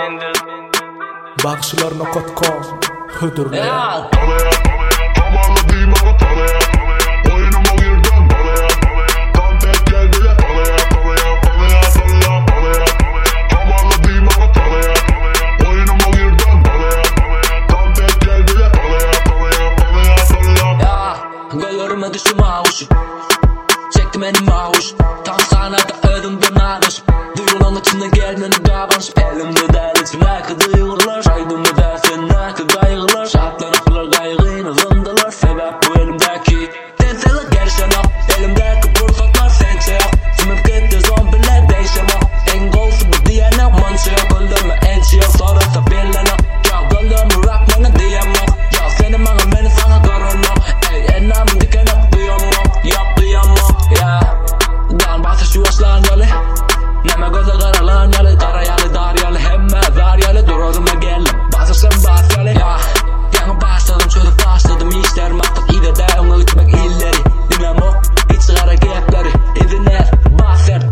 Bakışlarına katkı hüdürle Gözlerime düştü mavuş, çektim benim mavuş. Tam kanada ödümde narış, duyulan içinde gelmeni davranış. Elimde delici nakı duygular, saydımı dersin nakı kaygılar. Şartlanıklar kaygıyla zındılar, sebep bu elimdeki tenteler gelişen yok. Elimdeki fırsatlar sense yok, sınıf gitti zombiler değişemem. En golsü bu diyene mançı yok, öldürme ençi yok, sonrası birlene. Ya gönlümü rakmanı diyem yok, ya senin bana beni sana karın yok. Enamın diken yok duyam yok, ya Dan basa şu aslan yalı, neme göze karalan yalı. Karayalı dar yalı, hemme ver yalı. Dur oduma geldim, basa sen bas yalı, ya yanı başladım, çözüp başladım. İşlerim artık iyi de onu gitmek illeri. Dinlem o, hiç sigara gepleri, izinler, bahser.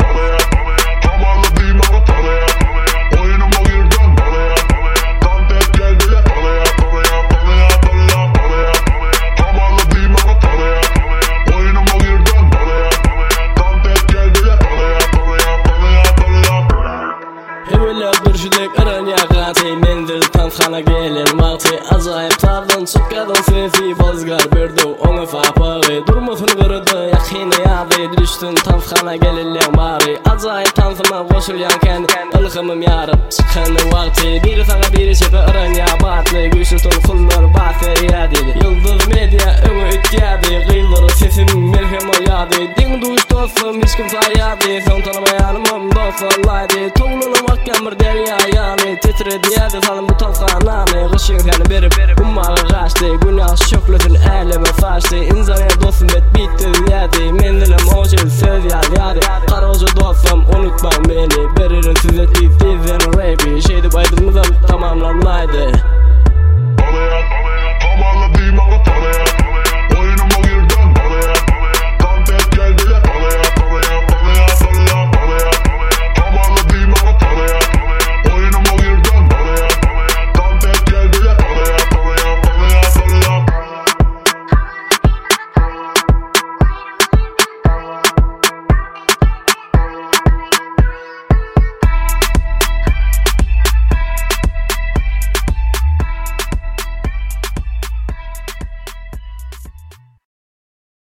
Görüşdük aran yaqatı, mendil tanxana gelin maqtı. Acayip tardın, çıqqadın sefi bozgar berdi onu fapağı. Durmutun qırdı, yaxini yadı, düştün tanxana gelin mari. Acayip tanxıma qoşulyanken, ılxımım yarıp çıqqanı vaqtı. Biri sana biri çepe aran yabatlı, güçlütün kullar bateri yadili. Yıldız medya ömü ütgadi, qıyılır sesim merhem oyadı. Din duş dostum, hiç kim sayadı, son tanımayanımım dostlarlaydı. Toğlunu mahkemir derya yani, titredi yedi salım bu tanxanami. Qışın seni berip, ummağı qaçtı, günah şöklüsün elime façtı. İnzaniye dostum et bitti yedi, mendilim o şey söz yadi. Qarıcı dostum unutma beni.